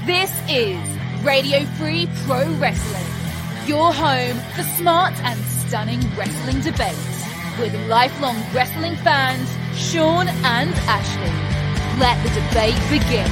This is Radio Free Pro Wrestling, your home for smart and stunning wrestling debate with lifelong wrestling fans Sean and Ashley. Let the debate begin.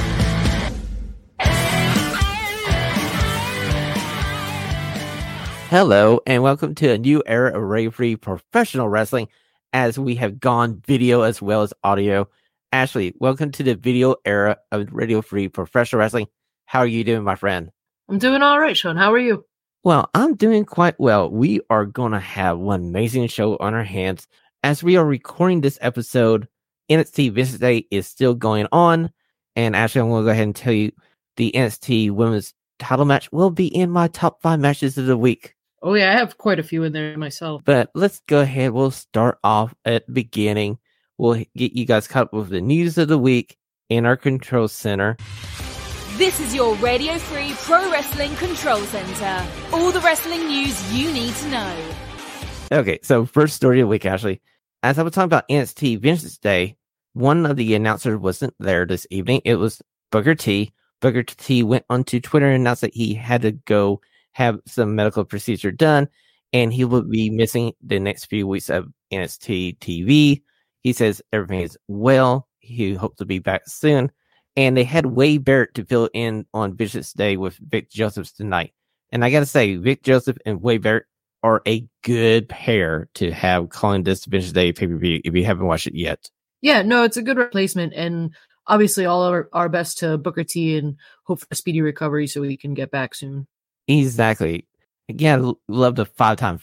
Hello, and welcome to a new era of Radio Free Professional Wrestling, as we have gone video as well as audio. Ashley, welcome to the video era of Radio Free Professional Wrestling. How are you doing, my friend? I'm doing all right, Sean. How are you? Well, I'm doing quite well. We are going to have one amazing show on our hands. As we are recording this episode, NXT Vincent Day is still going on. And Ashley, I'm going to go ahead and tell you the NXT Women's title match will be in my top 5 matches of the week. Oh, yeah, I have quite a few in there myself. But let's go ahead. We'll start off at the beginning. We'll get you guys caught up with the news of the week in our control center. This is your Radio Free Pro Wrestling Control Center. All the wrestling news you need to know. Okay, so first story of the week, Ashley. As I was talking about NXT Vincent Day, one of the announcers wasn't there this evening. It was Booker T. Booker T went onto Twitter and announced that he had to go have some medical procedure done, and he will be missing the next few weeks of NXT TV. He says everything is well. He hopes to be back soon. And they had Wade Barrett to fill in on Vincent Day with Vic Joseph tonight. And I got to say, Vic Joseph and Wade Barrett are a good pair to have calling this Vincent Day pay-per-view if you haven't watched it yet. Yeah, no, it's a good replacement. And obviously all our best to Booker T and hope for a speedy recovery so he can get back soon. Exactly. Again, love the five-time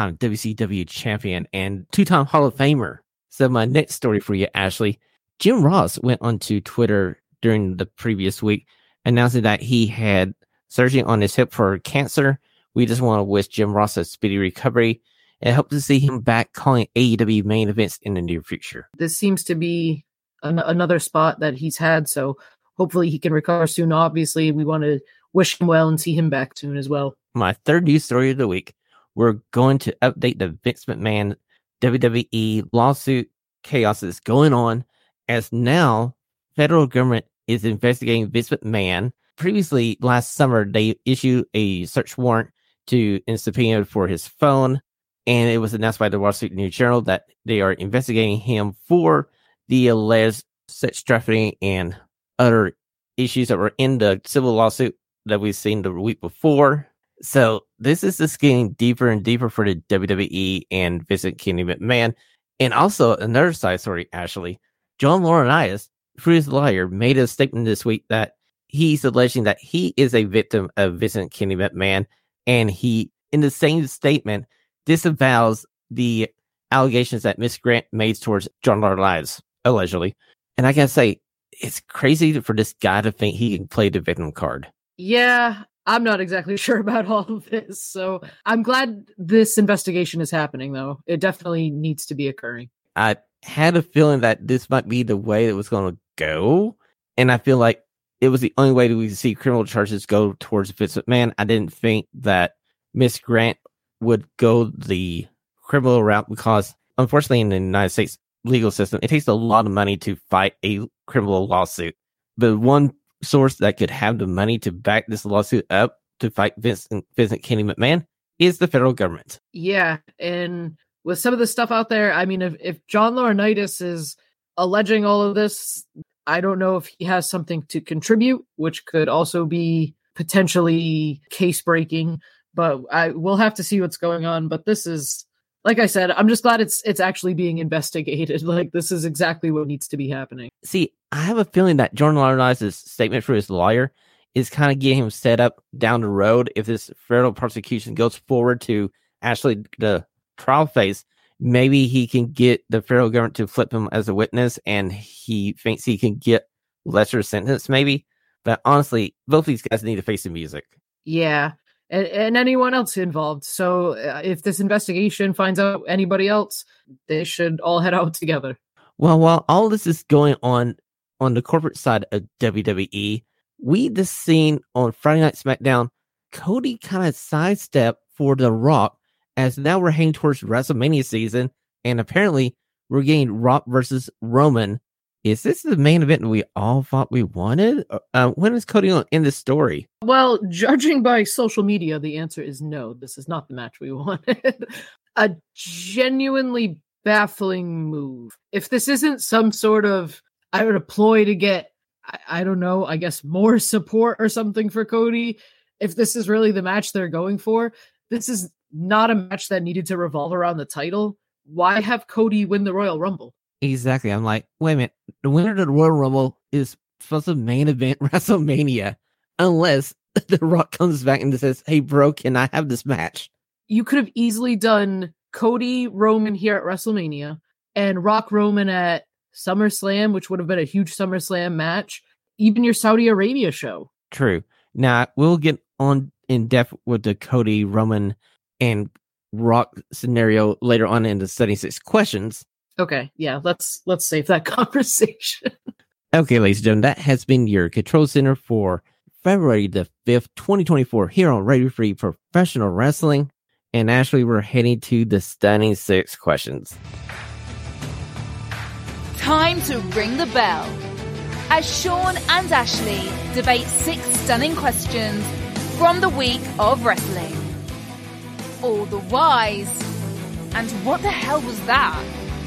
WCW champion and 2-time Hall of Famer. So my next story for you, Ashley, Jim Ross went onto Twitter during the previous week, announcing that he had surgery on his hip for cancer. We just want to wish Jim Ross a speedy recovery and hope to see him back calling AEW main events in the near future. This seems to be another spot that he's had, so hopefully he can recover soon. Obviously, we want to wish him well and see him back soon as well. My third news story of the week, we're going to update the Vince McMahon WWE lawsuit chaos that's going on, as now federal government is investigating Vince McMahon. Previously, last summer, they issued a search warrant and subpoena for his phone, and it was announced by the Wall Street News Journal that they are investigating him for the alleged sex trafficking and other issues that were in the civil lawsuit that we've seen the week before. So this is just getting deeper and deeper for the WWE and Vincent Kenny McMahon. And also another side story, Ashley, John Laurinaitis, through his lawyer, made a statement this week that he's alleging that he is a victim of Vincent Kenny McMahon. And he, in the same statement, disavows the allegations that Miss Grant made towards John Laurinaitis, allegedly. And I gotta say, it's crazy for this guy to think he can play the victim card. Yeah, I'm not exactly sure about all of this. So I'm glad this investigation is happening, though. It definitely needs to be occurring. I had a feeling that this might be the way it was going to go. And I feel like it was the only way that we could see criminal charges go towards Vince McMahon. I didn't think that Miss Grant would go the criminal route because, unfortunately, in the United States legal system, it takes a lot of money to fight a criminal lawsuit. But one source that could have the money to back this lawsuit up to fight Vincent Kenny McMahon is the federal government. Yeah, and with some of the stuff out there, I mean, if John Laurinaitis is alleging all of this, I don't know if he has something to contribute, which could also be potentially case-breaking, but we'll have to see what's going on. But this is, like I said, I'm just glad it's actually being investigated. Like, this is exactly what needs to be happening. See, I have a feeling that John Laurinaitis' statement for his lawyer is kind of getting him set up down the road. If this federal prosecution goes forward to actually the trial phase, maybe he can get the federal government to flip him as a witness, and he thinks he can get lesser sentence, maybe. But honestly, both these guys need to face the music. Yeah, and anyone else involved. So if this investigation finds out anybody else, they should all head out together. Well, while all this is going on the corporate side of WWE, we just seen on Friday Night SmackDown, Cody kind of sidestep for The Rock, as now we're heading towards WrestleMania season, and apparently we're getting Rock versus Roman is this the main event we all thought we wanted? When is Cody going to end this story? Well, judging by social media, the answer is no. This is not the match we wanted. A genuinely baffling move. If this isn't some sort of, I would ploy to get, I don't know, I guess more support or something for Cody. If this is really the match they're going for, this is not a match that needed to revolve around the title. Why have Cody win the Royal Rumble? Exactly. I'm like, wait a minute. The winner of the Royal Rumble is supposed to main event WrestleMania, unless The Rock comes back and says, hey, bro, can I have this match? You could have easily done Cody Roman here at WrestleMania and Rock Roman at SummerSlam, which would have been a huge SummerSlam match. Even your Saudi Arabia show. True. Now, we'll get on in depth with the Cody, Roman, and Rock scenario later on in the 76 questions. Okay, yeah, let's save that conversation. Okay, ladies and gentlemen, that has been your Control Center for February the 5th, 2024 here on Radio Free Professional Wrestling. And actually, we're heading to the stunning 6 questions. Time to ring the bell as Sean and Ashley debate 6 stunning questions from the week of wrestling. All the whys. And what the hell was that?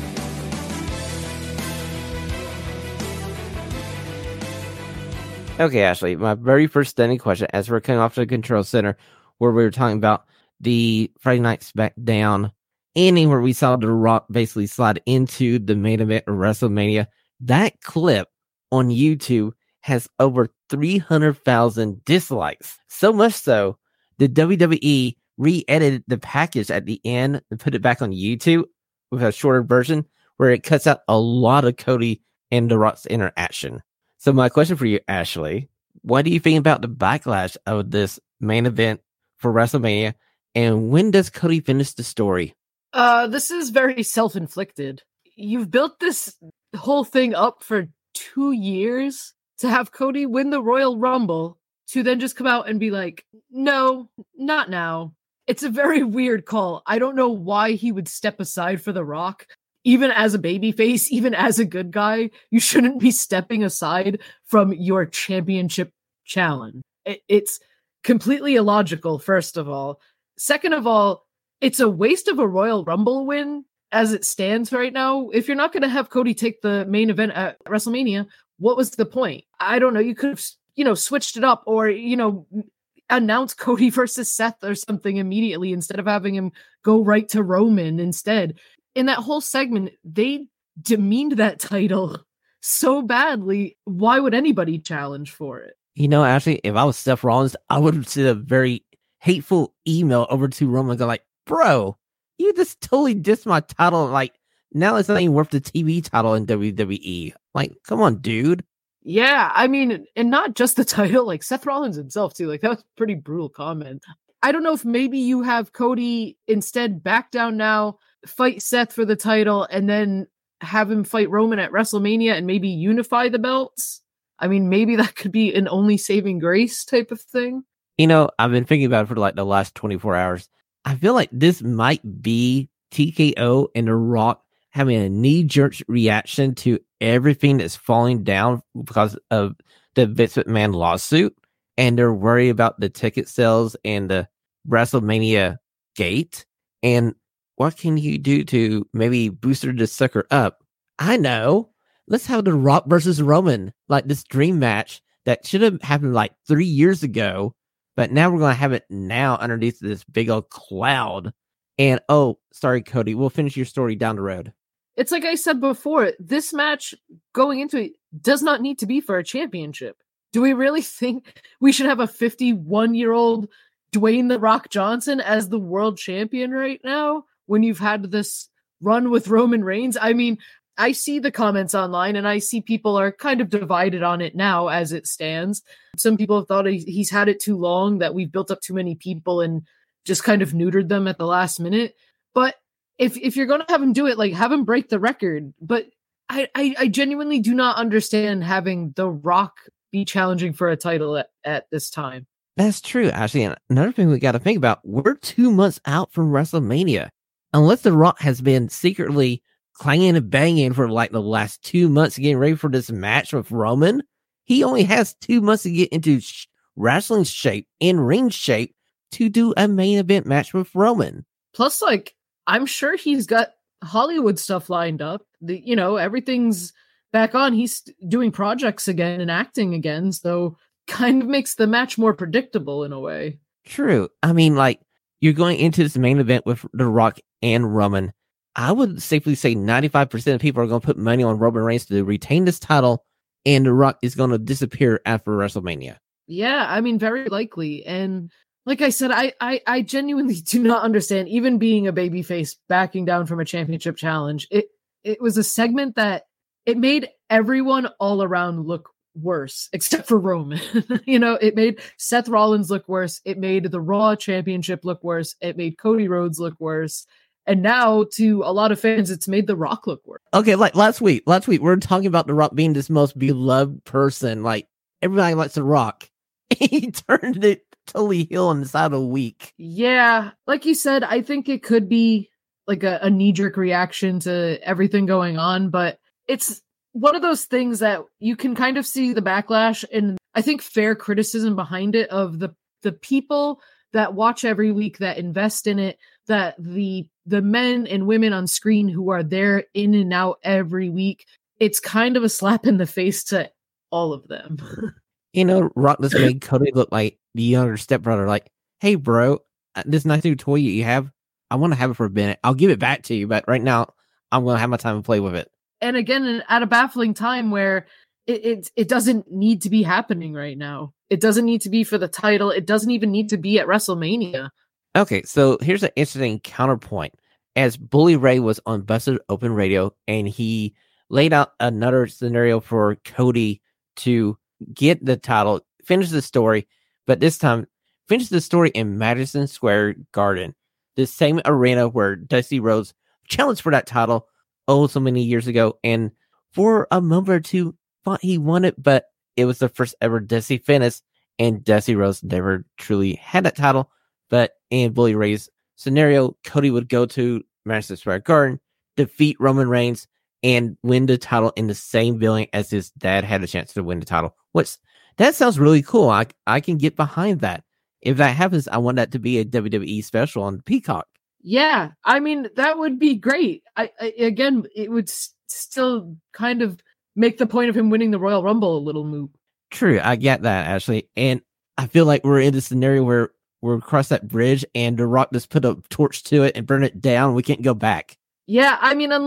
Okay, Ashley, my very first stunning question, as we're coming off to the Control Center, where we were talking about the Friday Night SmackDown ending, where we saw The Rock basically slide into the main event of WrestleMania. That clip on YouTube has over 300,000 dislikes. So much so, the WWE re-edited the package at the end and put it back on YouTube with a shorter version, where it cuts out a lot of Cody and The Rock's interaction. So my question for you, Ashley, what do you think about the backlash of this main event for WrestleMania? And when does Cody finish the story? This is very self-inflicted. You've built this whole thing up for 2 years to have Cody win the Royal Rumble, to then just come out and be like, no, not now. It's a very weird call. I don't know why he would step aside for The Rock. Even as a babyface, even as a good guy, you shouldn't be stepping aside from your championship challenge. It's completely illogical, first of all. Second of all, it's a waste of a Royal Rumble win as it stands right now. If you're not going to have Cody take the main event at WrestleMania, what was the point? I don't know. You could have, switched it up or, announce Cody versus Seth or something immediately instead of having him go right to Roman instead. In that whole segment, they demeaned that title so badly. Why would anybody challenge for it? Actually, if I was Seth Rollins, I would send a very hateful email over to Roman and go like, bro, you just totally dissed my title. Like, now it's not even worth the TV title in WWE. Like, come on, dude. Yeah, I mean, and not just the title, like Seth Rollins himself too. Like, that was a pretty brutal comment. I don't know if maybe you have Cody instead back down now, fight Seth for the title, and then have him fight Roman at WrestleMania and maybe unify the belts. I mean, maybe that could be an only saving grace type of thing. I've been thinking about it for like the last 24 hours. I feel like this might be TKO and The Rock having a knee-jerk reaction to everything that's falling down because of the Vince McMahon lawsuit. And they're worried about the ticket sales and the WrestleMania gate. And what can you do to maybe booster the sucker up? I know. Let's have The Rock versus Roman, like this dream match that should have happened like 3 years ago. But now we're going to have it now underneath this big old cloud. And, oh, sorry, Cody, we'll finish your story down the road. It's like I said before, this match going into it does not need to be for a championship. Do we really think we should have a 51-year-old Dwayne The Rock Johnson as the world champion right now when you've had this run with Roman Reigns? I mean, I see the comments online and I see people are kind of divided on it now as it stands. Some people have thought he's had it too long, that we've built up too many people and just kind of neutered them at the last minute. But if you're going to have him do it, like, have him break the record. But I genuinely do not understand having The Rock be challenging for a title at this time. That's true, actually. And another thing we got to think about, we're 2 months out from WrestleMania. Unless The Rock has been secretly clanging and banging for like the last 2 months getting ready for this match with Roman. He only has 2 months to get into wrestling shape, in ring shape, to do a main event match with Roman. Plus, like, I'm sure he's got Hollywood stuff lined up. Everything's back on. He's doing projects again and acting again, so kind of makes the match more predictable in a way. True. I mean, like, you're going into this main event with The Rock and Roman. I would safely say 95% of people are going to put money on Roman Reigns to retain this title, and The Rock is going to disappear after WrestleMania. Yeah, I mean, very likely. And like I said, I genuinely do not understand, even being a babyface backing down from a championship challenge. It was a segment that it made everyone all around look worse, except for Roman. It made Seth Rollins look worse. It made the Raw Championship look worse. It made Cody Rhodes look worse. And now, to a lot of fans, it's made The Rock look worse. Okay, like last week, we're talking about The Rock being this most beloved person. Like, everybody likes The Rock. He turned it totally heel inside a week. Yeah, like you said, I think it could be like a knee-jerk reaction to everything going on, but it's one of those things that you can kind of see the backlash and I think fair criticism behind it of the people that watch every week, that invest in it, that the men and women on screen who are there in and out every week. It's kind of a slap in the face to all of them. Rock just made Cody look like the younger stepbrother. Like, hey, bro, this nice new toy you have, I want to have it for a minute. I'll give it back to you, but right now, I'm going to have my time and play with it. And again, at a baffling time where it doesn't need to be happening right now. It doesn't need to be for the title. It doesn't even need to be at WrestleMania. Okay, so here's an interesting counterpoint. As Bully Ray was on Busted Open Radio, and he laid out another scenario for Cody to get the title, finish the story, but this time finish the story in Madison Square Garden, the same arena where Dusty Rhodes challenged for that title so many years ago, and for a moment or two thought he won it, but it was the first ever Dusty finish, and Dusty Rhodes never truly had that title. But in Bully Ray's scenario, Cody would go to Madison Square Garden, defeat Roman Reigns, and win the title in the same building as his dad had a chance to win the title. That sounds really cool. I can get behind that. If that happens, I want that to be a WWE special on Peacock. Yeah, I mean, that would be great. Again, it would still kind of make the point of him winning the Royal Rumble a little moot. True, I get that, actually. And I feel like we're in this scenario where we're across that bridge and The Rock just put a torch to it and burn it down. We can't go back. Yeah, I mean,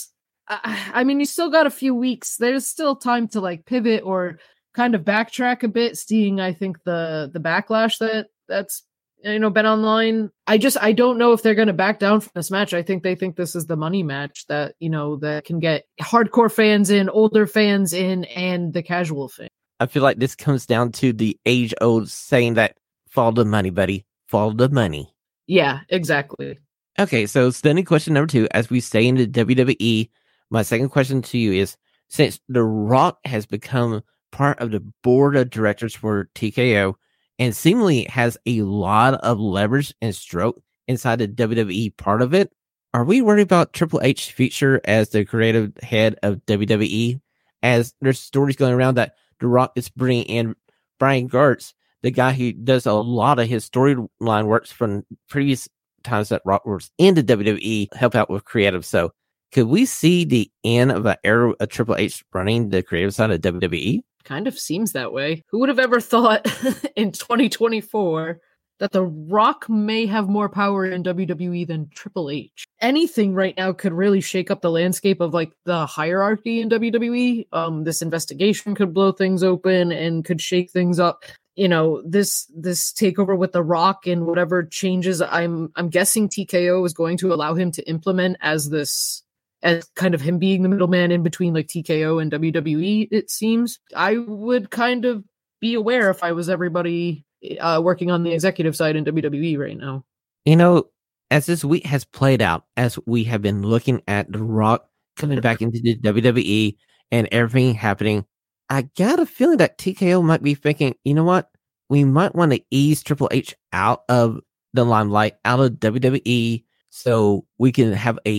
you still got a few weeks. There's still time to like pivot or kind of backtrack a bit, seeing, I think, the backlash that's been online. I don't know if they're going to back down from this match. I think they think this is the money match that, that can get hardcore fans in, older fans in, and the casual fan. I feel like this comes down to the age-old saying that follow the money, buddy. Follow the money. Yeah, exactly. Okay, so standing question number 2, as we stay in the WWE, my second question to you is, since The Rock has become part of the board of directors for TKO and seemingly has a lot of leverage and stroke inside the WWE part of it, are we worried about Triple H's future as the creative head of WWE? As there's stories going around that The Rock is bringing in Brian Gartz, the guy who does a lot of his storyline works from previous times that Rock was in the WWE, help out with creative. So could we see the end of an era of Triple H running the creative side of WWE? Kind of seems that way. Who would have ever thought in 2024 that The Rock may have more power in WWE than Triple H? Anything right now could really shake up the landscape of like the hierarchy in WWE. This investigation could blow things open and could shake things up. This takeover with The Rock and whatever changes I'm guessing TKO is going to allow him to implement as kind of him being the middleman in between like TKO and WWE, it seems. I would kind of be aware if I was everybody working on the executive side in WWE right now. As this week has played out, as we have been looking at The Rock coming back into the WWE and everything happening, I got a feeling that TKO might be thinking, you know what? We might want to ease Triple H out of the limelight, out of WWE, so we can have a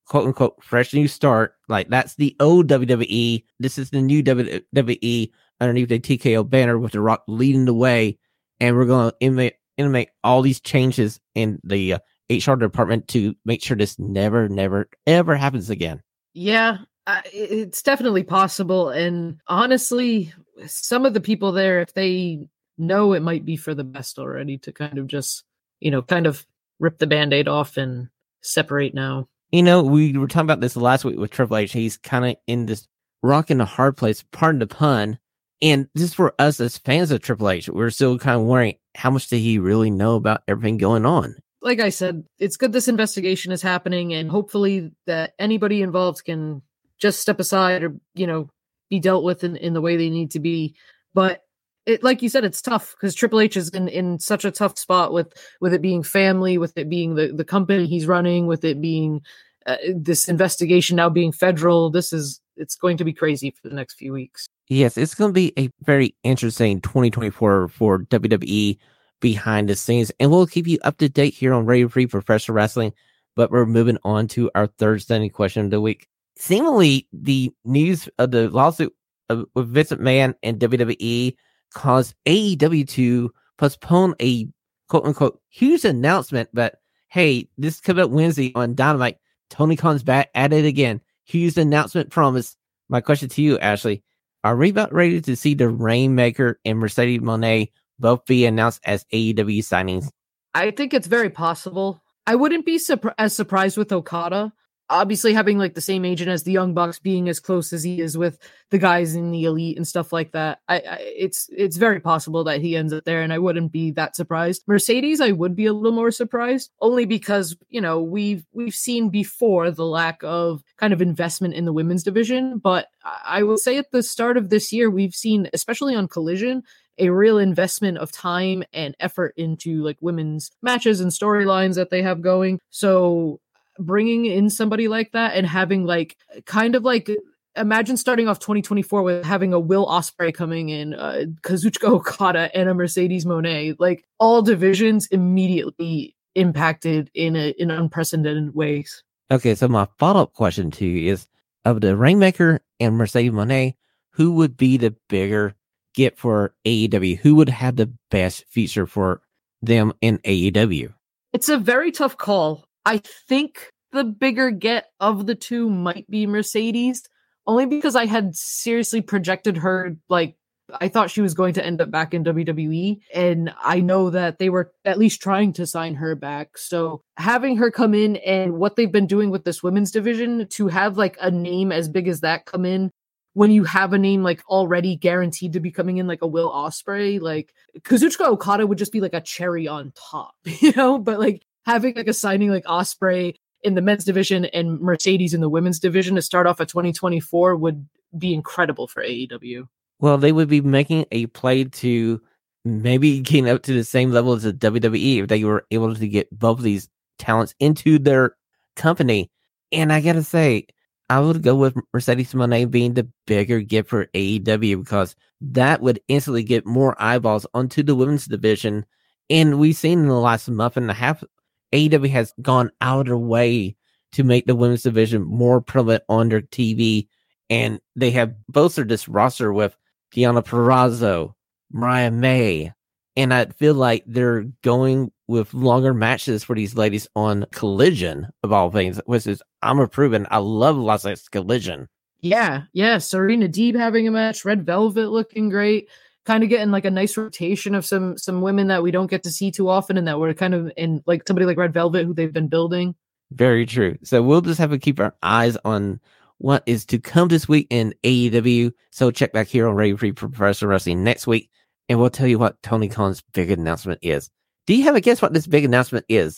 quote unquote fresh new start. Like that's the old WWE. This is the new WWE underneath the TKO banner with The Rock leading the way. And we're going to intimate all these changes in the HR department to make sure this never, ever happens again. Yeah, it's definitely possible. And honestly, some of the people there, if they know it might be for the best already, to kind of just, kind of rip the Band-Aid off and separate now. We were talking about this last week with Triple H. He's kind of in this rock in a hard place, pardon the pun. And just for us as fans of Triple H, we're still kind of wondering, how much did he really know about everything going on? Like I said, it's good this investigation is happening, and hopefully that anybody involved can just step aside or, be dealt with in the way they need to be. But like you said, it's tough because Triple H is in such a tough spot with it being family, with it being the company he's running, with it being this investigation now being federal. It's going to be crazy for the next few weeks. Yes, it's going to be a very interesting 2024 for WWE behind the scenes, and we'll keep you up to date here on Radio Free Professional Wrestling. But we're moving on to our third standing question of the week. Seemingly, the news of the lawsuit with Vince McMahon and WWE caused AEW to postpone a quote-unquote huge announcement, but hey, this coming up Wednesday on Dynamite, Tony Khan's back at it again. Huge announcement promised. My question to you, Ashley, are we about ready to see the Rainmaker and Mercedes Moné both be announced as AEW signings? I think it's very possible. I wouldn't be as surprised with Okada. Obviously, having like the same agent as the Young Bucks, being as close as he is with the guys in the Elite and stuff like that, it's very possible that he ends up there, and I wouldn't be that surprised. Mercedes, I would be a little more surprised, only because we've seen before the lack of kind of investment in the women's division. But I will say at the start of this year, we've seen, especially on Collision, a real investment of time and effort into like women's matches and storylines that they have going. So bringing in somebody like that and having like kind of like, imagine starting off 2024 with having a Will Ospreay coming in, Kazuchika Okada and a Mercedes Moné, like all divisions immediately impacted in unprecedented ways. Okay, so my follow-up question to you is, of the Rainmaker and Mercedes Moné, who would be the bigger get for AEW? Who would have the best feature for them in AEW? It's a very tough call. I think the bigger get of the two might be Mercedes, only because I had seriously projected her, like, I thought she was going to end up back in WWE, and I know that they were at least trying to sign her back. So having her come in and what they've been doing with this women's division, to have like a name as big as that come in, when you have a name like already guaranteed to be coming in, like a Will Ospreay, like Kazuchika Okada would just be like a cherry on top, but like having like a signing like Ospreay in the men's division and Mercedes in the women's division to start off at 2024 would be incredible for AEW. Well, they would be making a play to maybe getting up to the same level as the WWE if they were able to get both of these talents into their company. And I gotta say, I would go with Mercedes Moné being the bigger gift for AEW, because that would instantly get more eyeballs onto the women's division. And we've seen in the last month and a half, AEW has gone out of their way to make the women's division more prevalent on their TV. And they have bolstered this roster with Deonna Purrazzo, Mariah May. And I feel like they're going with longer matches for these ladies on Collision, of all things, which is, I'm approving. I love Las Vegas Collision. Yeah. Serena Deeb having a match, Red Velvet looking great, kind of getting like a nice rotation of some women that we don't get to see too often, and that we're kind of in, like somebody like Red Velvet who they've been building. Very true. So we'll just have to keep our eyes on what is to come this week in AEW. So check back here on Radio Free Professional Wrestling next week, and we'll tell you what Tony Khan's big announcement is. Do you have a guess what this big announcement is?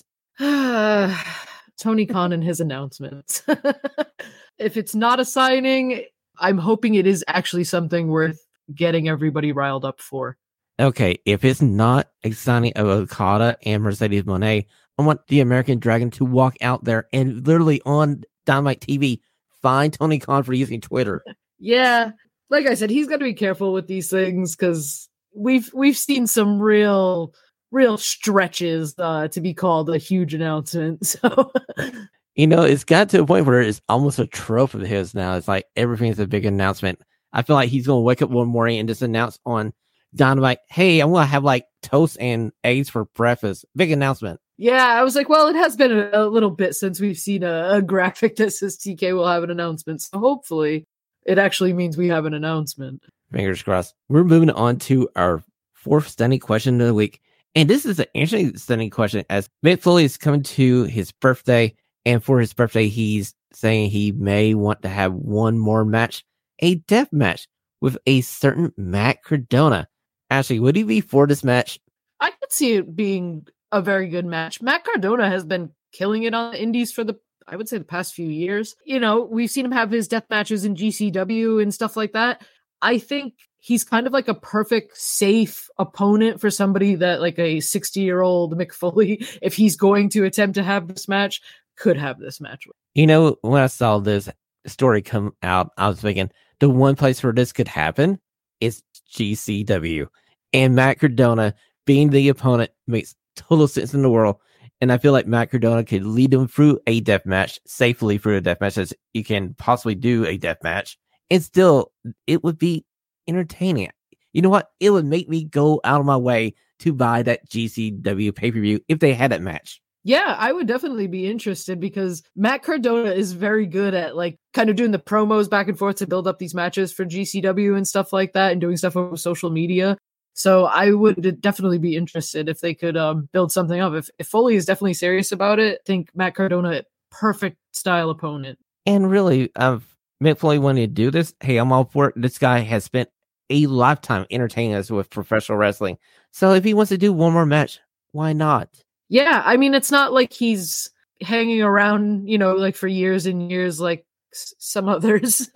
Tony Khan and his announcements. If it's not a signing, I'm hoping it is actually something worth getting everybody riled up for. Okay, if it's not a signing of Okada and Mercedes Moné, I want the American Dragon to walk out there and literally on Dynamite TV find Tony Khan for using Twitter. Yeah, like I said, he's got to be careful with these things, because we've seen some real stretches to be called a huge announcement. So It's got to a point where it's almost a trope of his now. It's like everything's a big announcement. I feel like he's going to wake up one morning and just announce on Dynamite, hey, I'm going to have like toast and eggs for breakfast. Big announcement. Yeah, I was like, well, it has been a little bit since we've seen a graphic that says TK will have an announcement. So hopefully it actually means we have an announcement. Fingers crossed. We're moving on to our fourth stunning question of the week. And this is an interesting stunning question as Mick Foley is coming to his birthday. And for his birthday, he's saying he may want to have one more match, a death match with a certain Matt Cardona. Ashley, would he be for this match? I could see it being a very good match. Matt Cardona has been killing it on the indies for I would say the past few years. We've seen him have his death matches in GCW and stuff like that. I think he's kind of like a perfect, safe opponent for somebody that like a 60-year-old Mick Foley, if he's going to attempt to have this match, could have this match. When I saw this story come out, I was thinking the one place where this could happen is GCW. And Matt Cardona being the opponent makes total sense in the world. And I feel like Matt Cardona could lead them through a death match, safely through a death match, as you can possibly do a death match. And still, it would be entertaining. You know what? It would make me go out of my way to buy that GCW pay-per-view if they had that match. Yeah, I would definitely be interested because Matt Cardona is very good at like kind of doing the promos back and forth to build up these matches for GCW and stuff like that and doing stuff over social media. So I would definitely be interested if they could build something up. If Foley is definitely serious about it, I think Matt Cardona, perfect style opponent. And really, Mick Foley wanted to do this. Hey, I'm all for it. This guy has spent a lifetime entertaining us with professional wrestling. So if he wants to do one more match, why not? Yeah, I mean, it's not like he's hanging around, like for years and years, like some others.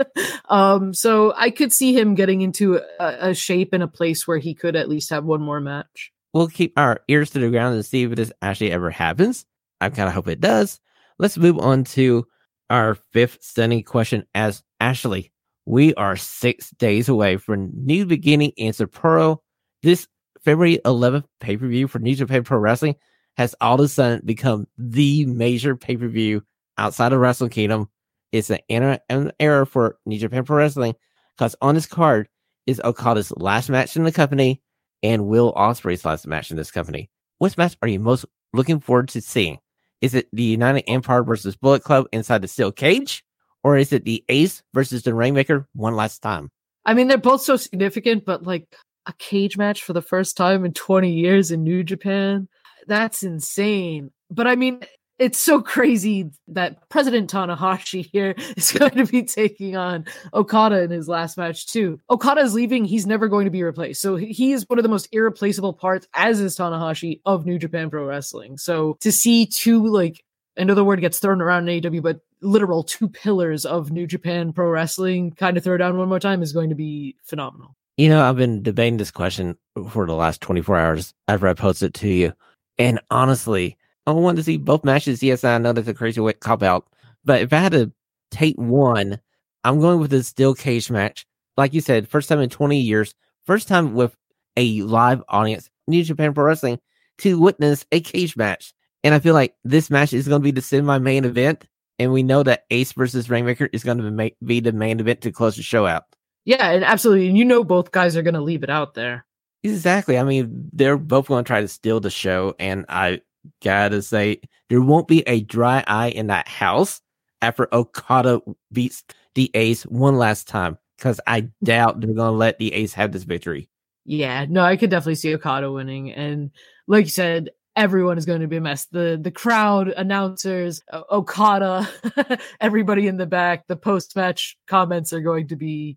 So I could see him getting into a shape and a place where he could at least have one more match. We'll keep our ears to the ground and see if this actually ever happens. I kind of hope it does. Let's move on to our fifth stunning question as Ashley. We are 6 days away from New Beginning in Sapporo. This February 11th pay-per-view for New Japan Pro Wrestling has all of a sudden become the major pay-per-view outside of Wrestle Kingdom. It's an era for New Japan Pro Wrestling because on this card is Okada's last match in the company and Will Ospreay's last match in this company. Which match are you most looking forward to seeing? Is it the United Empire versus Bullet Club inside the steel cage? Or is it the Ace versus the Rainmaker one last time? I mean, they're both so significant, but like a cage match for the first time in 20 years in New Japan, that's insane. But I mean, it's so crazy that President Tanahashi here is going to be taking on Okada in his last match too. Okada is leaving. He's never going to be replaced. So he is one of the most irreplaceable parts, as is Tanahashi, of New Japan Pro Wrestling. So to see two, like, I know the word gets thrown around in AEW, but literal two pillars of New Japan Pro Wrestling kind of throw down one more time is going to be phenomenal. I've been debating this question for the last 24 hours after I posted it to you. And honestly, I want to see both matches. Yes, I know that's a crazy way to cop out. But if I had to take one, I'm going with the steel cage match. Like you said, first time in 20 years, first time with a live audience, New Japan Pro Wrestling, to witness a cage match. And I feel like this match is going to be the semi-main event. And we know that Ace versus Rainmaker is going to be the main event to close the show out. Yeah, and absolutely. And both guys are going to leave it out there. Exactly. I mean, they're both going to try to steal the show. And I gotta say, there won't be a dry eye in that house after Okada beats the Ace one last time. Because I doubt they're going to let the Ace have this victory. Yeah, no, I could definitely see Okada winning. And like you said, everyone is going to be a mess. The crowd, announcers, Okada, everybody in the back, the post-match comments are going to be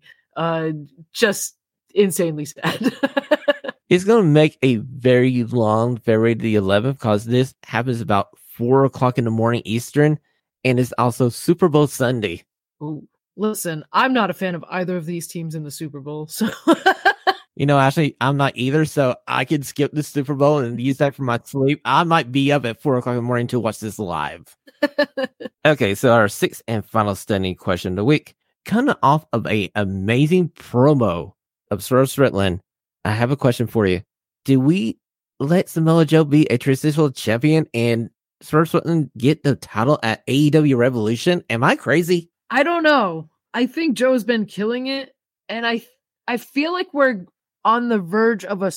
just insanely sad. It's going to make a very long February the 11th because this happens about 4 o'clock in the morning Eastern, and it's also Super Bowl Sunday. Ooh, listen, I'm not a fan of either of these teams in the Super Bowl, so... Actually, I'm not either, so I could skip the Super Bowl and use that for my sleep. I might be up at 4 o'clock in the morning to watch this live. Okay, so our sixth and final stunning question of the week. Coming off of an amazing promo of Swerve Strickland, I have a question for you. Do we let Samoa Joe be a transitional champion and Swerve Strickland get the title at AEW Revolution? Am I crazy? I don't know. I think Joe's been killing it, and I feel like we're on the verge of a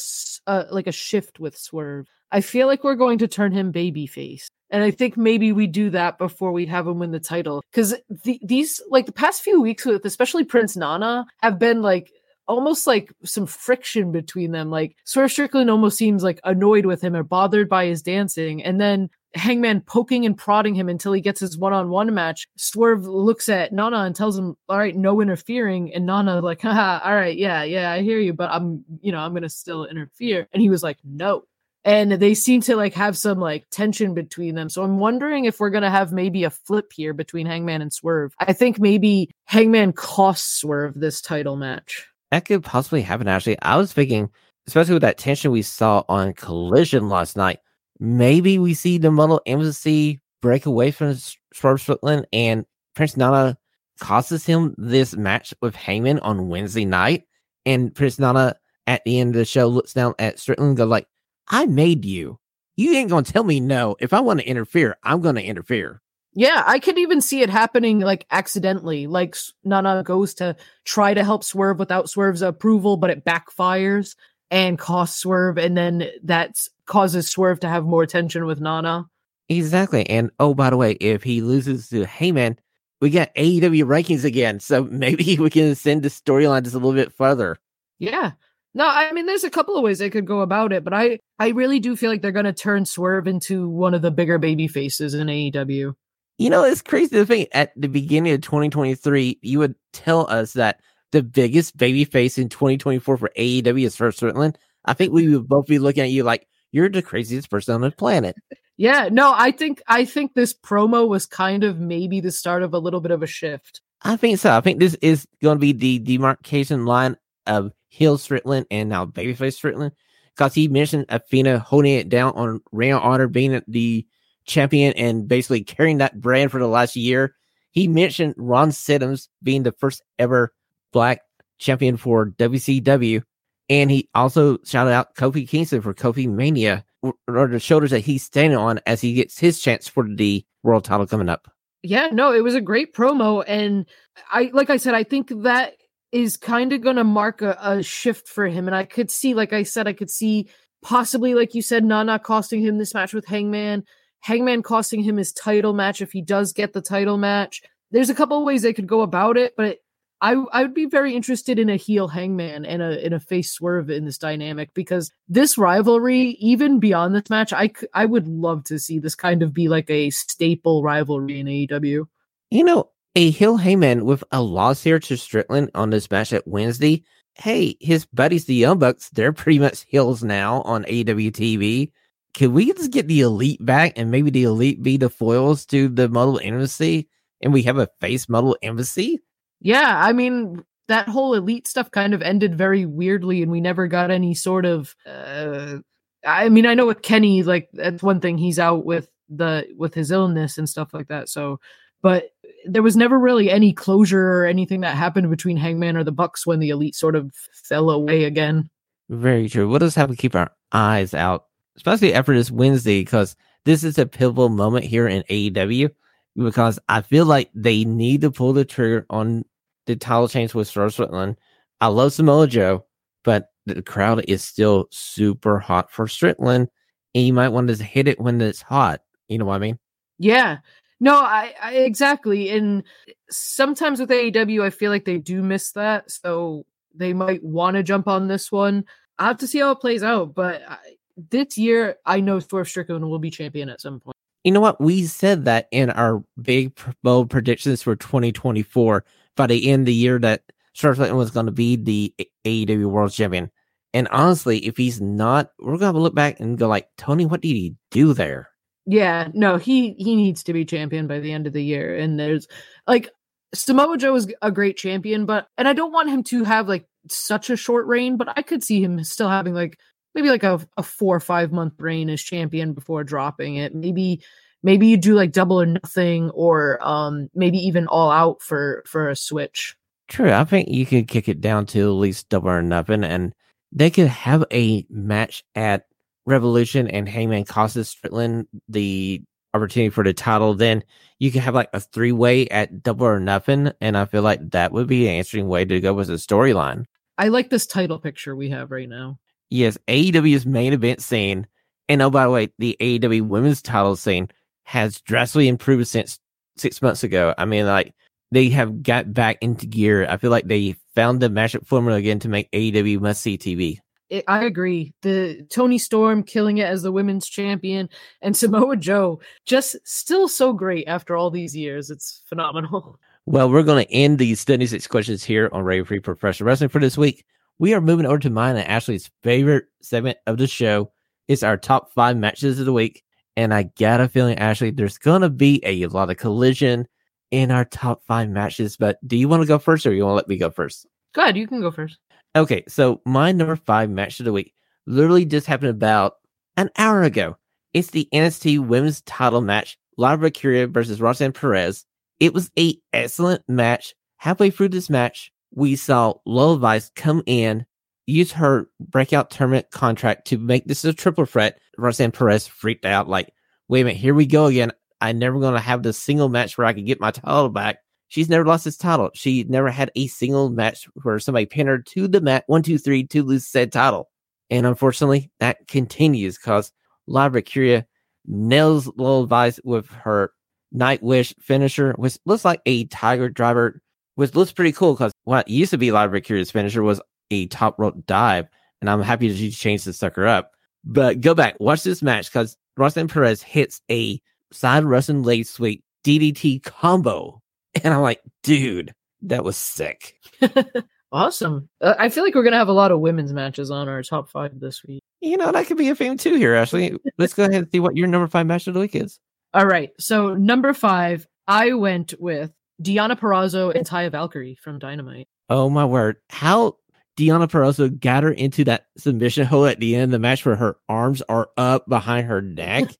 shift with Swerve. I feel like we're going to turn him babyface. And I think maybe we do that before we have him win the title. Because these, like, the past few weeks with especially Prince Nana have been like almost like some friction between them. Like Swerve Strickland almost seems like annoyed with him or bothered by his dancing. And then Hangman poking and prodding him until he gets his one-on-one match. Swerve looks at Nana and tells him, all right, no interfering. And Nana like, haha, all right, yeah, I hear you, but I'm going to still interfere. And he was like, no. And they seem to like have some like tension between them. So I'm wondering if we're going to have maybe a flip here between Hangman and Swerve. I think maybe Hangman costs Swerve this title match. That could possibly happen, actually. I was thinking, especially with that tension we saw on Collision last night, maybe we see the Model Embassy break away from Swerve Strickland and Prince Nana costs him this match with Hangman on Wednesday night. And Prince Nana at the end of the show looks down at Strickland and goes like, I made you. You ain't going to tell me no. If I want to interfere, I'm going to interfere. Yeah, I could even see it happening like accidentally. Like Nana goes to try to help Swerve without Swerve's approval, but it backfires and costs Swerve. And then that causes Swerve to have more tension with Nana. Exactly. And oh, by the way, if he loses to Heyman, we got AEW rankings again. So maybe we can send the storyline just a little bit further. Yeah. No, I mean, there's a couple of ways they could go about it, but I really do feel like they're going to turn Swerve into one of the bigger baby faces in AEW. You know, it's crazy to think at the beginning of 2023, you would tell us that the biggest baby face in 2024 for AEW is Swerve Strickland. I think we would both be looking at you like, you're the craziest person on the planet. Yeah, no, I think this promo was kind of maybe the start of a little bit of a shift. I think so. I think this is going to be the demarcation line of heel Strickland and now babyface Strickland, because he mentioned Athena holding it down on Ring of Honor, being the champion and basically carrying that brand for the last year. He mentioned Ron Siddams being the first ever black champion for WCW, and he also shouted out Kofi Kingston for Kofi Mania, or the shoulders that he's standing on as he gets his chance for the world title coming up. Yeah, no, it was a great promo, and I think that is kind of going to mark a shift for him. And I could see, like I said, possibly, like you said, Nana costing him this match with Hangman costing him his title match if he does get the title match. There's a couple of ways they could go about it, but I would be very interested in a heel Hangman and a face Swerve in this dynamic, because this rivalry, even beyond this match, I would love to see this kind of be like a staple rivalry in AEW. You know, a heel Heyman with a loss here to Strickland on this match at Wednesday. Hey, his buddies, the Young Bucks, they're pretty much heels now on AEW TV. Could we just get the Elite back and maybe the Elite be the foils to the Model Embassy and we have a face Model Embassy? Yeah, I mean, that whole Elite stuff kind of ended very weirdly and we never got any sort of... I mean, I know with Kenny, like, that's one thing, he's out with his illness and stuff like that, so... But there was never really any closure or anything that happened between Hangman or the Bucks when the Elite sort of fell away again. Very true. We'll just have to keep our eyes out, especially after this Wednesday, because this is a pivotal moment here in AEW, because I feel like they need to pull the trigger on the title change with Swerve Strickland. I love Samoa Joe, but the crowd is still super hot for Strickland, and you might want to hit it when it's hot. You know what I mean? Yeah. No, I exactly. And sometimes with AEW, I feel like they do miss that. So they might want to jump on this one. I'll have to see how it plays out. But this year, I know Swerve Strickland will be champion at some point. You know what? We said that in our big bold predictions for 2024 by the end of the year that Swerve Strickland was going to be the AEW World Champion. And honestly, if he's not, we're going to look back and go like, Tony, what did he do there? Yeah, no, he needs to be champion by the end of the year. And there's like Samoa Joe is a great champion, and I don't want him to have like such a short reign, but I could see him still having like maybe like a 4 or 5 month reign as champion before dropping it. Maybe you do like Double or Nothing, or maybe even All Out for a switch. True, I think you could kick it down to at least Double or Nothing, and they could have a match at Revolution and Hangman causes Strickland the opportunity for the title, then you can have like a 3-way at Double or Nothing. And I feel like that would be an interesting way to go with the storyline. I like this title picture we have right now. Yes, AEW's main event scene, and oh, by the way, the AEW women's title scene has drastically improved since 6 months ago. I mean, like, they have got back into gear. I feel like they found the magic formula again to make AEW must-see TV. I agree. The Toni Storm killing it as the women's champion, and Samoa Joe just still so great after all these years. It's phenomenal. Well, we're going to end these 76 questions here on Radio Free Professional Wrestling for this week. We are moving over to mine and Ashley's favorite segment of the show. It's our top 5 matches of the week. And I got a feeling, Ashley, there's going to be a lot of collision in our top 5 matches. But do you want to go first, or you want to let me go first? Go ahead, you can go first. Okay, so my number 5 match of the week literally just happened about an hour ago. It's the NXT Women's Title match, Lyra Valkyria versus Roxanne Perez. It was an excellent match. Halfway through this match, we saw Lola Vice come in, use her breakout tournament contract to make this a triple threat. Roxanne Perez freaked out, like, wait a minute, here we go again. I'm never going to have this single match where I can get my title back. She's never lost this title. She never had a single match where somebody pinned her to the mat 1, 2, 3 to lose said title. And unfortunately, that continues because Lyra Valkyria nails Lola Vice with her Night Wish finisher, which looks like a Tiger Driver, which looks pretty cool because what used to be Lyra Valkyria's finisher was a top rope dive, and I'm happy that she changed the sucker up. But go back, watch this match because Roxanne Perez hits a side Russian leg sweep DDT combo, and I'm like, dude, that was sick. Awesome. I feel like we're gonna have a lot of women's matches on our top 5 this week. You know, that could be a theme too here, Ashley. Let's go ahead and see what your number 5 match of the week is. All right, so number 5, I went with Deonna Purrazzo and Taya Valkyrie from Dynamite. Oh my word. How Deonna Purrazzo got her into that submission hold at the end of the match where her arms are up behind her neck.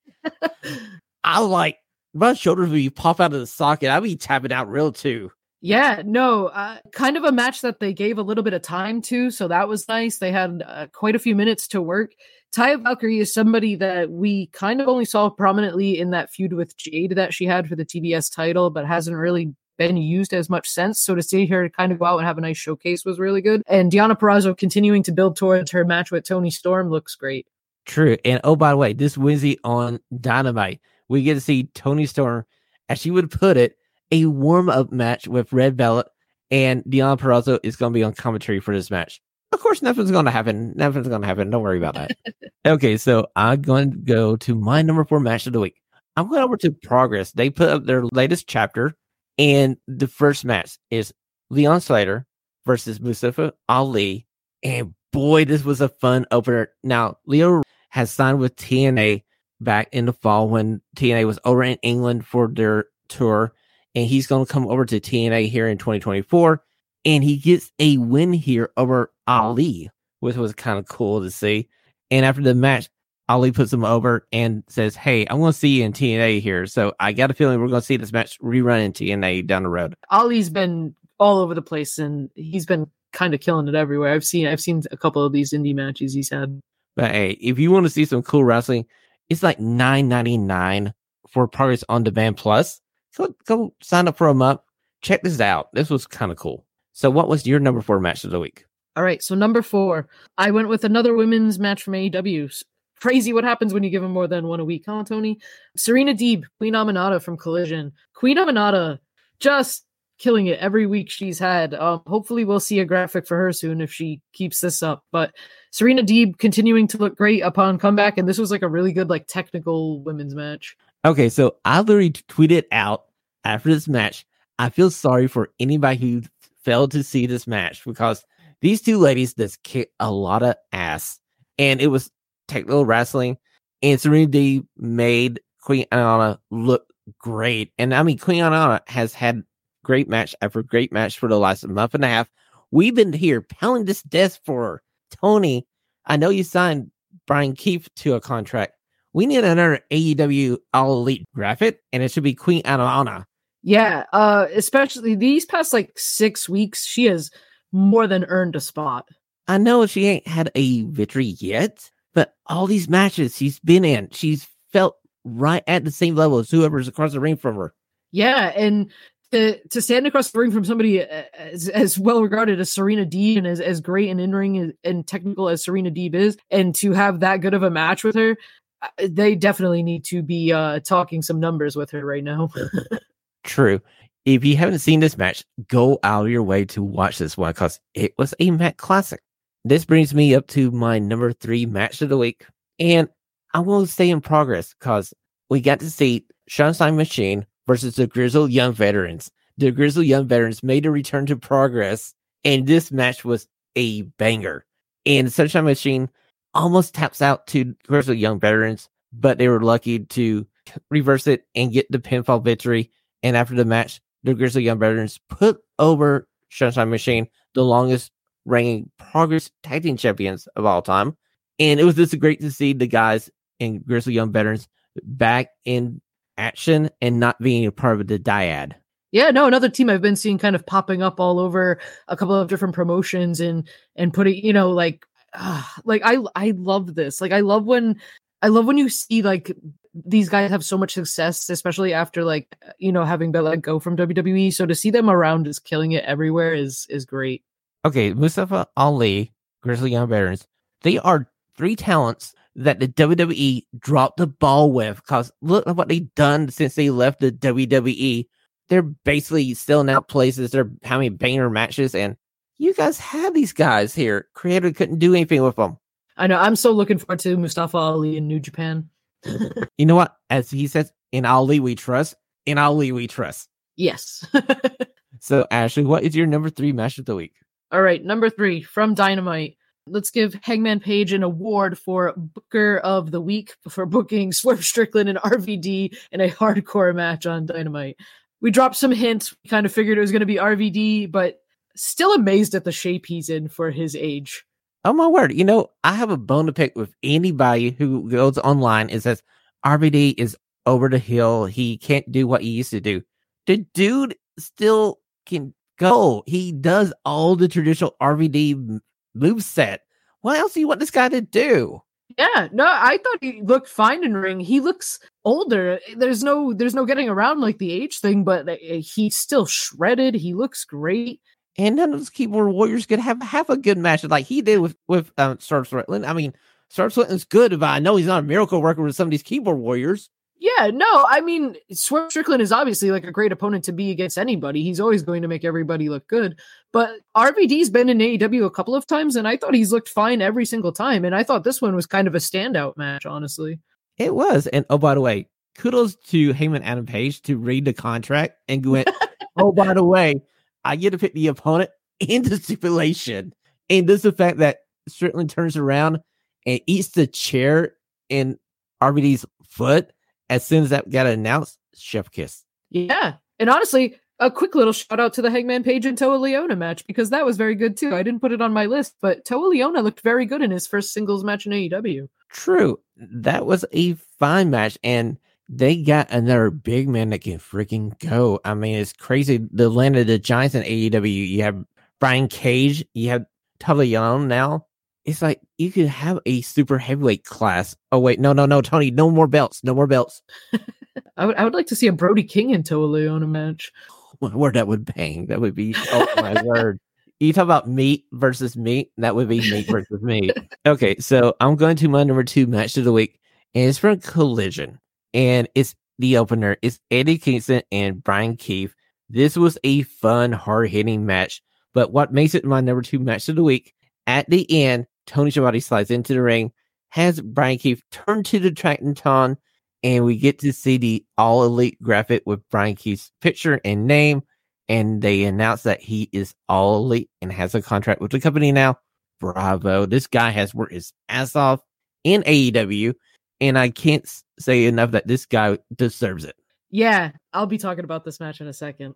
I like, my shoulders would be pop out of the socket. I'd be tapping out real too. Yeah, no, kind of a match that they gave a little bit of time to, so that was nice. They had quite a few minutes to work. Taya Valkyrie is somebody that we kind of only saw prominently in that feud with Jade that she had for the TBS title, but hasn't really been used as much since. So to see her kind of go out and have a nice showcase was really good. And Deonna Purrazzo continuing to build towards her match with Toni Storm looks great. True. And oh, by the way, this Wednesday on Dynamite, we get to see Toni Storm, as she would put it, a warm-up match with Red Velvet, and Deonna Purrazzo is going to be on commentary for this match. Of course, nothing's going to happen. Nothing's going to happen. Don't worry about that. Okay, so I'm going to go to my number 4 match of the week. I'm going over to Progress. They put up their latest chapter, and the first match is Leon Slater versus Mustafa Ali. And boy, this was a fun opener. Now, Leo has signed with TNA back in the fall when TNA was over in England for their tour. And he's going to come over to TNA here in 2024. And he gets a win here over Ali, which was kind of cool to see. And after the match, Ali puts him over and says, hey, I'm going to see you in TNA here. So I got a feeling we're going to see this match rerun in TNA down the road. Ali's been all over the place, and he's been kind of killing it everywhere. I've seen a couple of these indie matches he's had. But hey, if you want to see some cool wrestling, it's like $9.99 for Progress On Demand Plus. Go sign up for a month. Check this out. This was kind of cool. So what was your number 4 match of the week? All right, so number 4, I went with another women's match from AEW. Crazy what happens when you give them more than one a week, huh, Tony? Serena Deeb, Queen Aminata from Collision. Queen Aminata just killing it every week she's had. Hopefully we'll see a graphic for her soon if she keeps this up. But Serena Deeb continuing to look great upon comeback, and this was like a really good, like, technical women's match. Okay, so I literally tweeted out after this match, I feel sorry for anybody who failed to see this match because these two ladies just kicked a lot of ass. And it was technical wrestling. And Serena Deeb made Queen Aminata look great. And I mean, Queen Aminata has had great match after great match for the last month and a half. We've been here pounding this desk for Tony. I know you signed Brian Keefe to a contract. We need another AEW All Elite graphic, and it should be Queen Aminata. Yeah, especially these past like 6 weeks, she has more than earned a spot. I know she ain't had a victory yet, but all these matches she's been in, she's felt right at the same level as whoever's across the ring from her. Yeah, and to stand across the ring from somebody as well regarded as Serena Deeb and as great and in-ring and technical as Serena Deeb is, and to have that good of a match with her, they definitely need to be talking some numbers with her right now. True. If you haven't seen this match, go out of your way to watch this one because it was a Matt classic. This brings me up to my number 3 match of the week. And I will stay in progress because we got to see Sunshine Machine versus the Grizzled Young Veterans. The Grizzled Young Veterans made a return to progress, and this match was a banger. And Sunshine Machine almost taps out to Grizzled Young Veterans, but they were lucky to reverse it and get the pinfall victory. And after the match, the Grizzled Young Veterans put over Sunshine Machine, the longest reigning Progress Tag Team Champions of all time. And it was just great to see the guys in Grizzled Young Veterans back in action and not being a part of the dyad. Yeah, no, another team I've been seeing kind of popping up all over a couple of different promotions and putting, you know, like I love this. Like I love when you see like these guys have so much success, especially after like, you know, having been let go from WWE. So to see them around just killing it everywhere is great. Okay, Mustafa Ali, Grizzled Young Veterans, they are 3 talents that the WWE dropped the ball with because look at what they've done since they left the WWE. They're basically selling out places. They're having banger matches, and you guys have these guys here. Creator couldn't do anything with them. I know. I'm so looking forward to Mustafa Ali in New Japan. You know what? As he says, in Ali we trust. In Ali we trust. Yes. So, Ashley, what is your number 3 match of the week? All right, number 3 from Dynamite. Let's give Hangman Page an award for Booker of the Week for booking Swerve Strickland and RVD in a hardcore match on Dynamite. We dropped some hints. We kind of figured it was going to be RVD, but still amazed at the shape he's in for his age. Oh, my word. You know, I have a bone to pick with anybody who goes online and says RVD is over the hill. He can't do what he used to do. The dude still can go. He does all the traditional RVD moveset. What else do you want this guy to do? Yeah, no, I thought he looked fine in ring. He looks older. There's no getting around like the age thing, but he's still shredded. He looks great. And none of those keyboard warriors could have a good match like he did with Swerve Strickland. I mean, Swerve Strickland's good, but I know he's not a miracle worker with some of these keyboard warriors. Yeah, no, I mean, Swerve Strickland is obviously like a great opponent to be against anybody. He's always going to make everybody look good. But RVD's been in AEW a couple of times, and I thought he's looked fine every single time. And I thought this one was kind of a standout match, honestly. It was. And oh, by the way, kudos to Heyman Adam Page to read the contract and go, oh, by the way, I get to pick the opponent in the stipulation. And this is the fact that Strickland turns around and eats the chair in RVD's foot. As soon as that got announced, chef kiss. Yeah. And honestly, a quick little shout out to the Hangman Page and Toa Leona match, because that was very good too. I didn't put it on my list, but Toa Leona looked very good in his first singles match in AEW. True. That was a fine match, and they got another big man that can freaking go. I mean, it's crazy. The land of the giants in AEW, you have Brian Cage, you have Toa Leona now. It's like you could have a super heavyweight class. Oh, wait. No, Tony. No more belts. No more belts. I would like to see a Brody King and Toa Leona match. My word, that would bang. That would be, oh my word. You talk about meat versus meat. That would be meat versus meat. Okay, so I'm going to my number 2 match of the week. And it's from Collision. And it's the opener. It's Eddie Kingston and Brian Keith. This was a fun, hard-hitting match. But what makes it my number 2 match of the week, at the end, Tony Schiavone slides into the ring, has Brian Keith turn to the Triton, and we get to see the All Elite graphic with Brian Keith's picture and name, and they announce that he is All Elite and has a contract with the company now. Bravo. This guy has worked his ass off in AEW, and I can't say enough that this guy deserves it. Yeah, I'll be talking about this match in a second.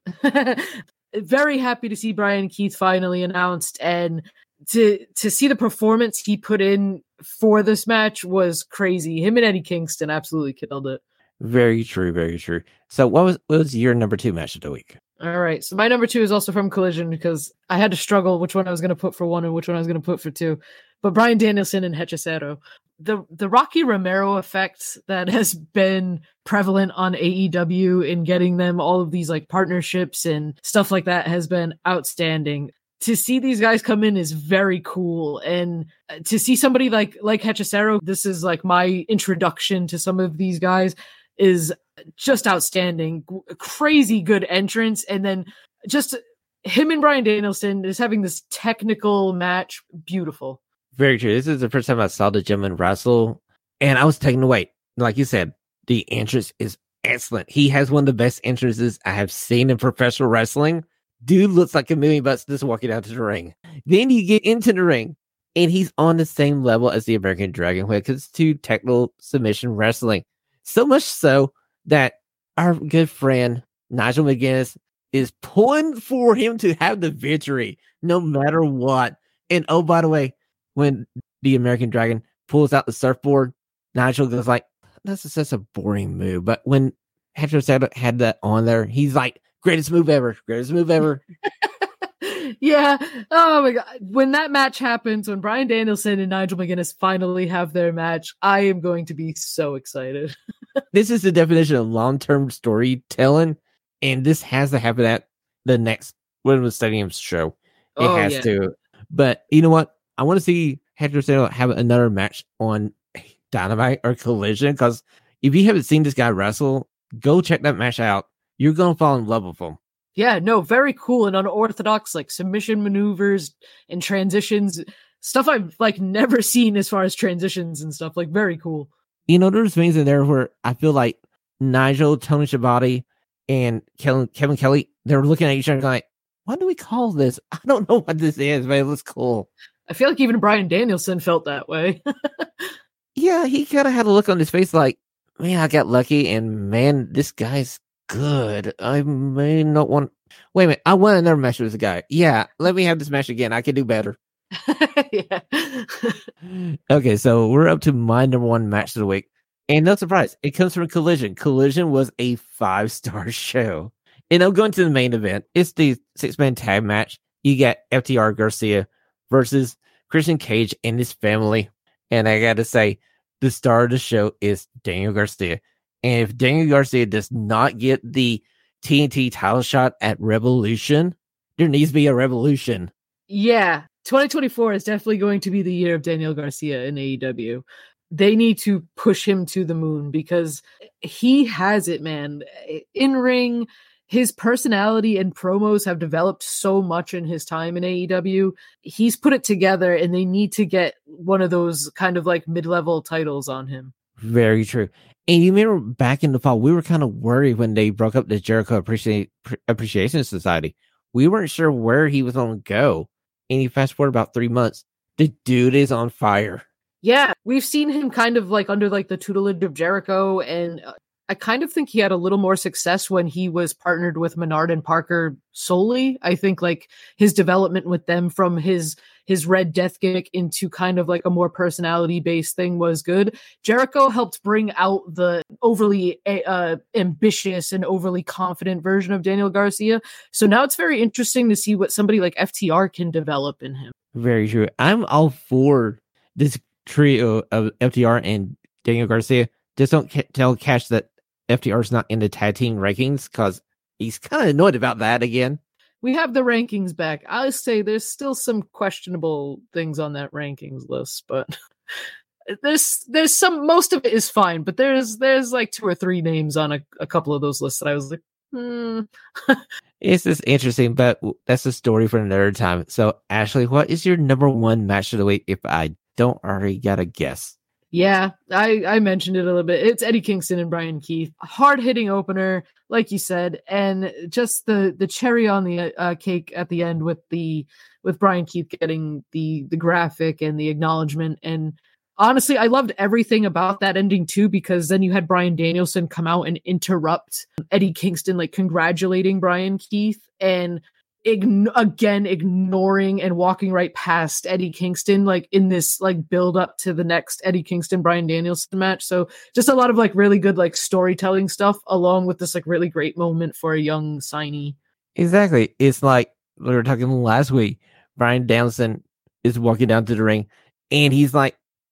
Very happy to see Brian Keith finally announced, and to see the performance he put in for this match was crazy. Him and Eddie Kingston absolutely killed it. Very true, very true. So what was your number 2 match of the week? All right, so my number 2 is also from Collision, because I had to struggle which one I was going to put for 1 and which one I was going to put for 2. But Bryan Danielson and Hechicero. the Rocky Romero effect that has been prevalent on AEW in getting them all of these like partnerships and stuff like that has been outstanding. To see these guys come in is very cool, and to see somebody like Hechicero, this is like my introduction to some of these guys, is just outstanding. Crazy good entrance, and then just him and Bryan Danielson is having this technical match. Beautiful. Very true. This is the first time I saw the gentleman wrestle, and I was taken away. Like you said, the entrance is excellent. He has one of the best entrances I have seen in professional wrestling. Dude looks like $1 million just walking out to the ring. Then you get into the ring, and he's on the same level as the American Dragon Whip because it's two technical submission wrestling. So much so that our good friend Nigel McGuinness is pulling for him to have the victory no matter what. And oh, by the way, when the American Dragon pulls out the surfboard, Nigel goes like, "That's such a boring move." But when Hector had that on there, he's like, greatest move ever. Greatest move ever. Yeah. Oh my God. When that match happens, when Bryan Danielson and Nigel McGuinness finally have their match, I am going to be so excited. This is the definition of long-term storytelling, and this has to happen at the next Wembley Stadium show. It has to. But you know what? I want to see Hector Cero have another match on Dynamite or Collision, because if you haven't seen this guy wrestle, go check that match out. You're going to fall in love with him. Yeah, no, very cool and unorthodox, like submission maneuvers and transitions, stuff I've like never seen as far as transitions and stuff. Like, very cool. You know, there's things in there where I feel like Nigel, Tony Schiavone, and Kevin Kelly, they're looking at each other like, what do we call this? I don't know what this is, but it looks cool. I feel like even Bryan Danielson felt that way. Yeah, he kind of had a look on his face like, man, I got lucky, and man, this guy's good. I may not want. Wait a minute, I want another match with this guy. Yeah, let me have this match again. I can do better. Yeah. Okay, so we're up to my number one match of the week, and no surprise, it comes from Collision. Collision was a 5-star show, and I'm going to the main event. It's the 6-man tag match. You got FTR Garcia versus Christian Cage and his family, and I got to say, the star of the show is Daniel Garcia. And if Daniel Garcia does not get the TNT title shot at Revolution, there needs to be a revolution. Yeah, 2024 is definitely going to be the year of Daniel Garcia in AEW. They need to push him to the moon because he has it, man. In ring, his personality and promos have developed so much in his time in AEW. He's put it together, and they need to get one of those kind of like mid-level titles on him. Very true. And you remember back in the fall, we were kind of worried when they broke up the Jericho Appreciation Society. We weren't sure where he was going to go. And you fast forward about 3 months, the dude is on fire. Yeah, we've seen him kind of like under like the tutelage of Jericho, and I kind of think he had a little more success when he was partnered with Menard and Parker solely. I think like his development with them from his Red Death gimmick into kind of like a more personality based thing was good. Jericho helped bring out the overly ambitious and overly confident version of Daniel Garcia. So now it's very interesting to see what somebody like FTR can develop in him. Very true. I'm all for this trio of FTR and Daniel Garcia. Just don't tell Cash that FTR's not in the tag team rankings, because he's kind of annoyed about that again. We have the rankings back. I say there's still some questionable things on that rankings list, but there's some, most of it is fine, but there's like 2 or 3 names on a couple of those lists that I was like, It's just interesting, but that's a story for another time. So, Ashley, what is your number one match of the week if I don't already got a guess? Yeah, I mentioned it a little bit. It's Eddie Kingston and Brian Keith. Hard-hitting opener, like you said, and just the cherry on the cake at the end with Brian Keith getting the graphic and the acknowledgement. And honestly, I loved everything about that ending too, because then you had Bryan Danielson come out and interrupt Eddie Kingston, like congratulating Brian Keith, and again ignoring and walking right past Eddie Kingston, like in this like build up to the next Eddie Kingston Bryan Danielson match. So just a lot of like really good like storytelling stuff, along with this like really great moment for a young signee. Exactly. It's like we were talking last week. Bryan Danielson is walking down to the ring, and he's like,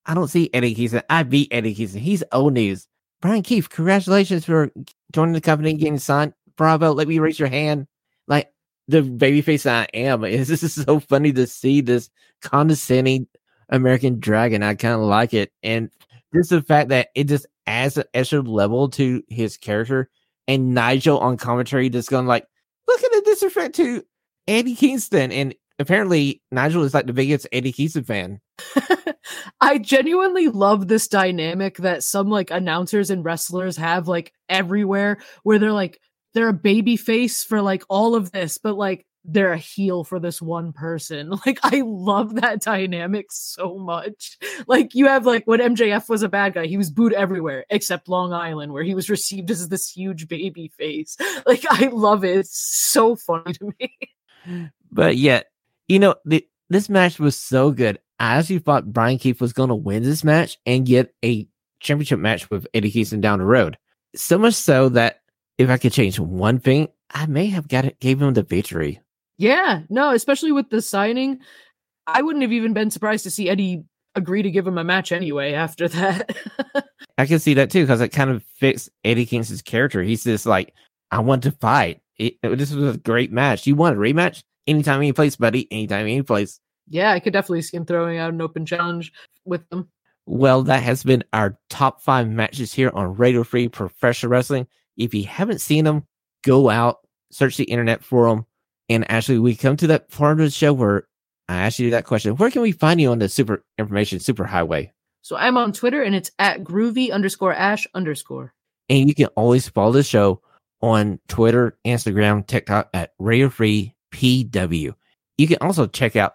I don't see Eddie Kingston. I beat Eddie Kingston. He's old news. Brian Keefe, congratulations for joining the company and getting signed. Bravo. Let me raise your hand. Like the babyface I am. This is so funny to see this condescending American Dragon. I kind of like it. And just the fact that it just adds an extra level to his character. And Nigel on commentary just going like, look at the disrespect to Eddie Kingston. And apparently Nigel is like the biggest Eddie Kingston fan. I genuinely love this dynamic that some like announcers and wrestlers have like everywhere, where they're a baby face for like all of this, but like they're a heel for this one person. Like, I love that dynamic so much. Like, you have like when MJF was a bad guy, he was booed everywhere except Long Island, where he was received as this huge baby face. Like, I love it. It's so funny to me. But yet, you know, this match was so good. I actually thought Brian Keefe was going to win this match and get a championship match with Eddie Kingston down the road. So much so that if I could change one thing, I may have gave him the victory. Yeah, no, especially with the signing. I wouldn't have even been surprised to see Eddie agree to give him a match anyway after that. I can see that too, because it kind of fits Eddie Kingston's character. He's just like, I want to fight. This was a great match. You want a rematch? Anytime, any place, buddy. Anytime, any place. Yeah, I could definitely see him throwing out an open challenge with them. Well, that has been our top 5 matches here on Radio Free Professional Wrestling. If you haven't seen them, go out, search the internet for them. And actually, we come to that part of the show where I asked you that question. Where can we find you on the super information superhighway? So I'm on Twitter, and it's at groovy_ash_. And you can always follow the show on Twitter, Instagram, TikTok at Radio Free PW. You can also check out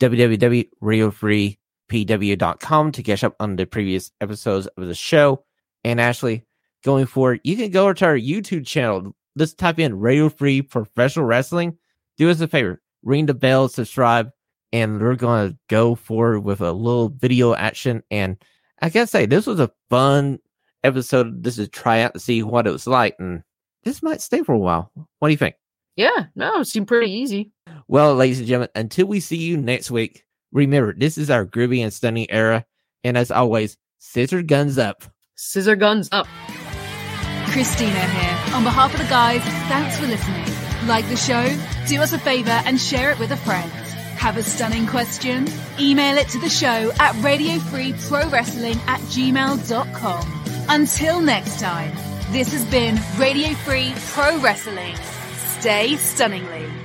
www.radiofreepw.com to catch up on the previous episodes of the show. And Ashley, going forward, you can go to our YouTube channel. Let's type in Radio Free Professional Wrestling. Do us a favor, ring the bell, subscribe, and we're going to go forward with a little video action. And I gotta say, this was a fun episode. This is try out to see what it was like, and this might stay for a while. What do you think? Yeah, no, it seemed pretty easy. Well, ladies and gentlemen, until we see you next week, remember, this is our groovy and stunning era. And as always, scissor guns up. Scissor guns up. Christina here. On behalf of the guys, thanks for listening. Like the show? Do us a favor and share it with a friend. Have a stunning question? Email it to the show at radiofreeprowrestling@gmail.com. Until next time, this has been Radio Free Pro Wrestling. Stay stunningly.